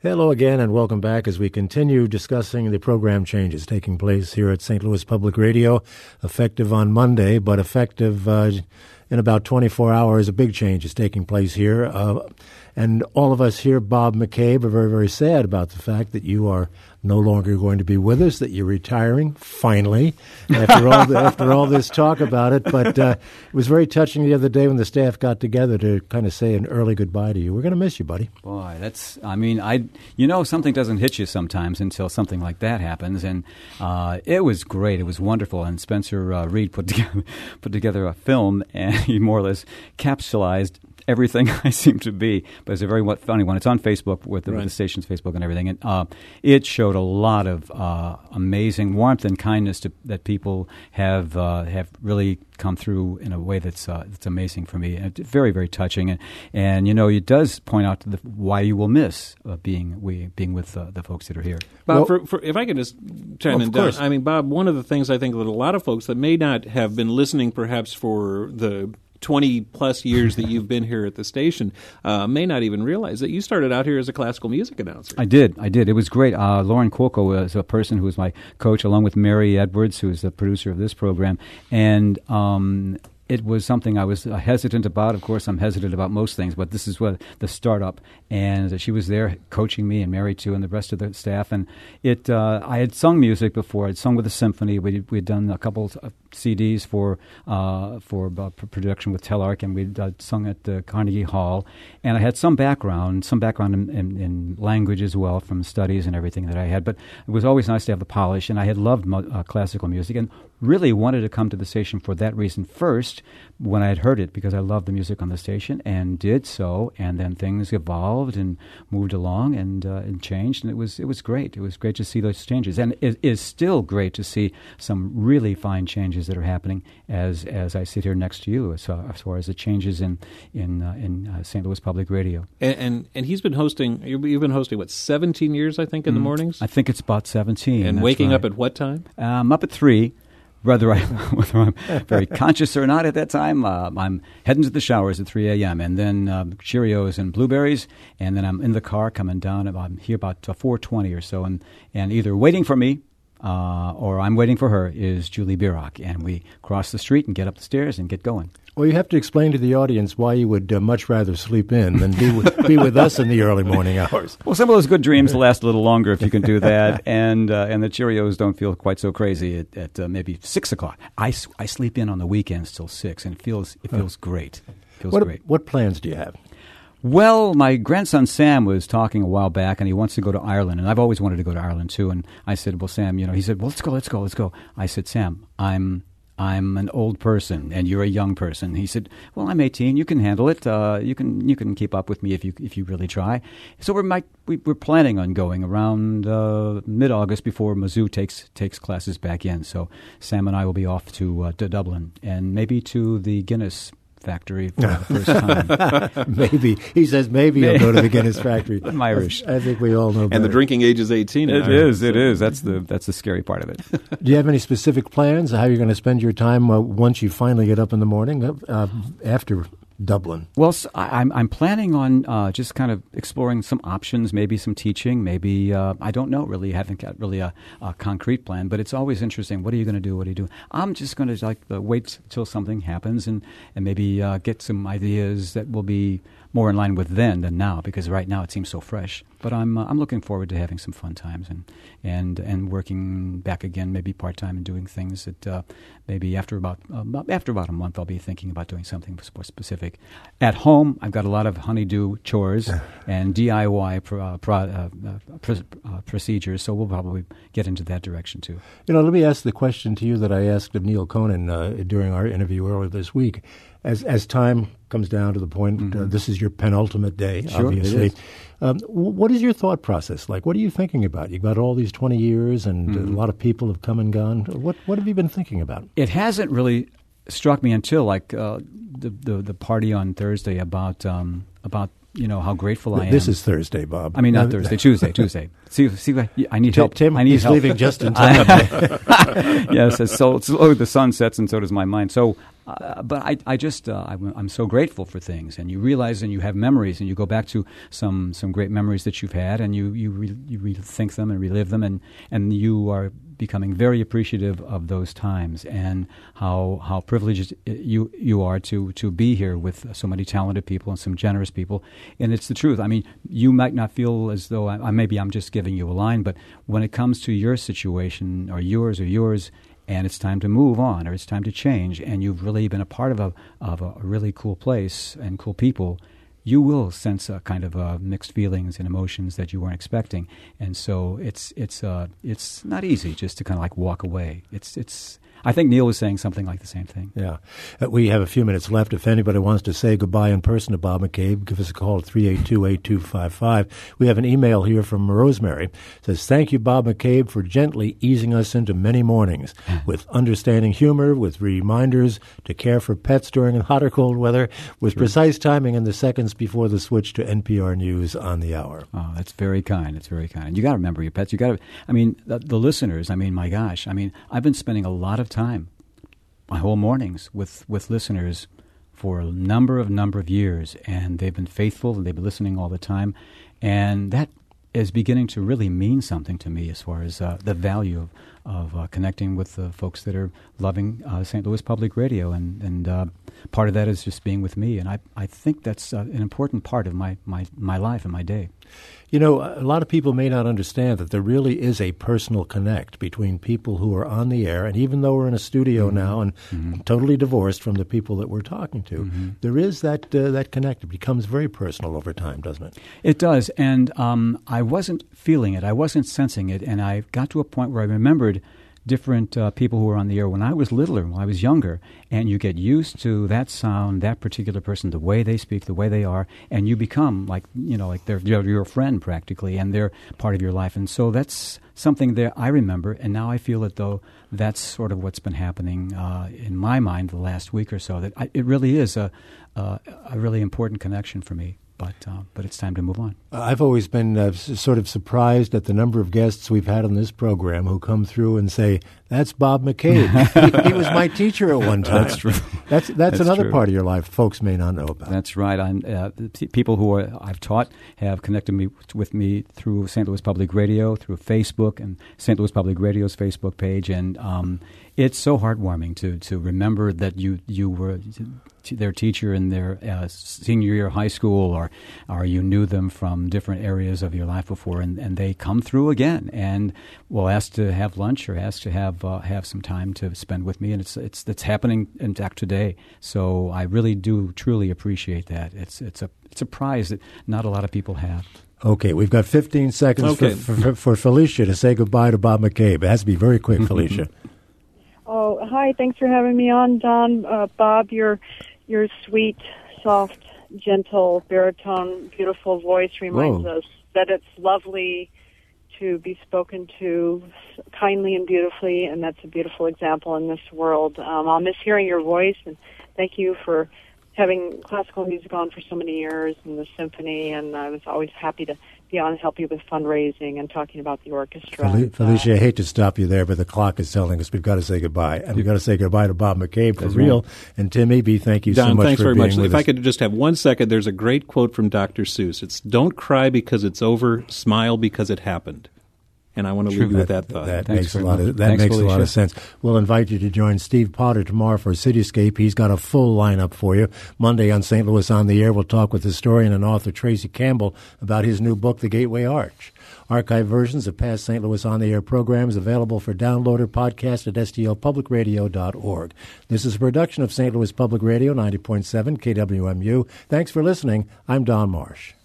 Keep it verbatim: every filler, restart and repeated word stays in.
Hello again, and welcome back as we continue discussing the program changes taking place here at Saint Louis Public Radio, effective on Monday, but effective uh, in about twenty-four hours. A big change is taking place here. Uh, and all of us here, Bob McCabe, are very, very sad about the fact that you are no longer going to be with us, that you're retiring, finally, after all the, after all this talk about it. But uh, it was very touching the other day when the staff got together to kind of say an early goodbye to you. We're going to miss you, buddy. Boy, that's, I mean, I, you know, something doesn't hit you sometimes until something like that happens. And uh, it was great. It was wonderful. And Spencer uh, Reed put together, put together a film, and he more or less capsulized everything I seem to be. But it's a very funny one. It's on Facebook with the, right. with the station's Facebook and everything. And uh, it showed a lot of uh, amazing warmth and kindness to, that people have uh, have really come through in a way that's uh, that's amazing for me. And very, very touching. And, and you know, it does point out the, why you will miss uh, being we being with uh, the folks that are here. Bob, well, for, for, if I could just chime in down. I mean, Bob, one of the things I think that a lot of folks that may not have been listening perhaps for the twenty-plus years that you've been here at the station uh, may not even realize that you started out here as a classical music announcer. I did. I did. It was great. Uh, Lauren Cuoco was a person who was my coach, along with Mary Edwards, who is the producer of this program. And um, it was something I was uh, hesitant about. Of course, I'm hesitant about most things, but this is what the startup. And she was there coaching me, and Mary too, and the rest of the staff. And it, uh, I had sung music before. I'd sung with a symphony. We we'd done a couple of C Ds for uh, for uh, production with Telarc, and we'd uh, sung at the Carnegie Hall. And I had some background, some background in, in, in language as well, from studies and everything that I had. But it was always nice to have the polish, and I had loved mo- uh, classical music, and really wanted to come to the station for that reason first when I had heard it, because I loved the music on the station, and did so. And then things evolved and moved along and uh, and changed, and it was it was great. It was great to see those changes, and it is still great to see some really fine changes that are happening as as I sit here next to you, as, uh, as far as the changes in in uh, in uh, Saint Louis Public Radio. And, and and he's been hosting. You've been hosting what, seventeen years, I think, in mm, the mornings. I think it's about seventeen. And waking right. up at what time? Um, up at three. Whether, I, whether I'm very conscious or not at that time, uh, I'm heading to the showers at three a.m. and then uh, Cheerios and blueberries, and then I'm in the car coming down. I'm here about uh, four twenty or so, and, and either waiting for me uh, or I'm waiting for her is Julie Bierach, and we cross the street and get up the stairs and get going. Well, you have to explain to the audience why you would uh, much rather sleep in than be with, be with us in the early morning hours. Well, some of those good dreams last a little longer if you can do that, and uh, and the Cheerios don't feel quite so crazy at, at uh, maybe six o'clock. I, I sleep in on the weekends till six, and it feels it feels great. It feels what, great. What plans do you have? Well, my grandson Sam was talking a while back, and he wants to go to Ireland, and I've always wanted to go to Ireland too. And I said, "Well, Sam, you know," he said, "Well, let's go, let's go, let's go." I said, "Sam, I'm." I'm an old person, and you're a young person." He said, "Well, I'm eighteen. You can handle it. Uh, you can you can keep up with me if you if you really try." So we're might, we, we're planning on going around uh, mid-August before Mizzou takes takes classes back in. So Sam and I will be off to uh, to Dublin and maybe to the Guinness factory for the first time. Maybe. He says maybe he'll go to the Guinness factory. I'm Irish. I think we all know better. And the drinking age is eighteen. It is, it is. That's the that's the scary part of it. Do you have any specific plans how you're going to spend your time uh, once you finally get up in the morning uh, after Dublin? Well, so I, I'm I'm planning on uh, just kind of exploring some options, maybe some teaching, maybe uh, I don't know. Really, haven't got really a, a concrete plan. But it's always interesting. What are you going to do? What are you doing? I'm just going to like uh, wait till something happens and and maybe uh, get some ideas that will be more in line with then than now, because right now it seems so fresh. But I'm uh, I'm looking forward to having some fun times and and and working back again, maybe part time and doing things that uh, maybe after about uh, after about a month I'll be thinking about doing something more specific. At home, I've got a lot of honeydew chores and D I Y pro, uh, pro, uh, uh, pr- uh, procedures, so we'll probably get into that direction too. You know, let me ask the question to you that I asked of Neil Conan uh, during our interview earlier this week. As as time comes down to the point, mm-hmm. uh, this is your penultimate day, sure, obviously. It is. Um, w- what is your thought process like? What are you thinking about? You've got all these twenty years, and mm-hmm. a lot of people have come and gone. What what have you been thinking about? It hasn't really struck me until like uh, the, the the party on Thursday about um, about. You know how grateful I am. This is Thursday, Bob. I mean, not Thursday, Tuesday, Tuesday. See, see, I need help. Tim, I need he's help. leaving just in time. Yes, so, so the sun sets and so does my mind. So uh, but I, I just, uh, I'm, I'm so grateful for things, and you realize, and you have memories, and you go back to some, some great memories that you've had, and you you, re, you rethink them and relive them, and, and you are becoming very appreciative of those times and how how privileged you you are to to be here with so many talented people and some generous people. And it's the truth. I mean, you might not feel as though I, maybe I'm just giving you a line, but when it comes to your situation or yours or yours, and it's time to move on or it's time to change, and you've really been a part of a of a really cool place and cool people, you will sense a kind of uh, mixed feelings and emotions that you weren't expecting, and so it's it's uh, it's not easy just to kind of like walk away. It's it's. I think Neil was saying something like the same thing. Yeah. Uh, we have a few minutes left. If anybody wants to say goodbye in person to Bob McCabe, give us a call at three eight two, eight two five five. We have an email here from Rosemary. It says, thank you, Bob McCabe, for gently easing us into many mornings with understanding humor, with reminders to care for pets during hot or cold weather, with True. precise timing in the seconds before the switch to N P R News on the hour. Oh, that's very kind. It's very kind. You got to remember your pets. You got to, I mean, the, the listeners, I mean, my gosh, I mean, I've been spending a lot of time, my whole mornings with, with listeners for a number of number of years, and they've been faithful, and they've been listening all the time, and that is beginning to really mean something to me as far as uh, the value of, of uh, connecting with the folks that are loving uh, Saint Louis Public Radio, and, and uh, part of that is just being with me, and I, I think that's uh, an important part of my, my, my life and my day. You know, a lot of people may not understand that there really is a personal connect between people who are on the air, and even though we're in a studio mm-hmm. now and mm-hmm. totally divorced from the people that we're talking to, mm-hmm. there is that uh, that connect. It becomes very personal over time, doesn't it? It does, and um, I wasn't feeling it. I wasn't sensing it, and I got to a point where I remembered different uh, people who were on the air when I was littler, when I was younger, and you get used to that sound, that particular person, the way they speak, the way they are, and you become like, you know, like they're, they're your friend practically, and they're part of your life. And so that's something that I remember, and now I feel that though that's sort of what's been happening uh, in my mind the last week or so, that I, it really is a, uh, a really important connection for me. But uh, but it's time to move on. I've always been uh, s- sort of surprised at the number of guests we've had on this program who come through and say, "That's Bob McCabe. he, he was my teacher at one time." That's true. That's that's, that's another true. part of your life folks may not know about. That's right. I'm, uh, people who are, I've taught have connected me with me through Saint Louis Public Radio, through Facebook, and Saint Louis Public Radio's Facebook page, and um, it's so heartwarming to to remember that you you were their teacher in their uh, senior year of high school, or or you knew them from different areas of your life before, and, and they come through again and will ask to have lunch or ask to have uh, have some time to spend with me, and it's it's it's happening in fact today. So I really do truly appreciate that. It's it's a it's a prize that not a lot of people have. Okay, we've got fifteen seconds okay. for, for, for Felicia to say goodbye to Bob McCabe. It has to be very quick, Felicia. Oh, hi. Thanks for having me on, Don. Uh, Bob, your your sweet, soft, gentle, baritone, beautiful voice reminds Whoa. us that it's lovely to be spoken to kindly and beautifully, and that's a beautiful example in this world. Um, I'll miss hearing your voice, and thank you for having classical music on for so many years and the symphony, and I was always happy to be on and help you with fundraising and talking about the orchestra. Fel- Felicia, uh, I hate to stop you there, but the clock is telling us we've got to say goodbye. And we've got to say goodbye to Bob McCabe for That's real. Right. And Tim Eby, thank you Don, so much thanks for very being much. with if us. I could just have one second, there's a great quote from Doctor Seuss. It's, "Don't cry because it's over, smile because it happened." And I want to True. leave you with that, that thought. That Thanks makes a lot of that Thanks, makes Felicia. a lot of sense. We'll invite you to join Steve Potter tomorrow for Cityscape. He's got a full lineup for you. Monday on Saint Louis on the Air, we'll talk with historian and author Tracy Campbell about his new book, The Gateway Arch. Archive versions of past Saint Louis on the Air programs available for download or podcast at s t l public radio dot org. This is a production of Saint Louis Public Radio, ninety point seven K W M U. Thanks for listening. I'm Don Marsh.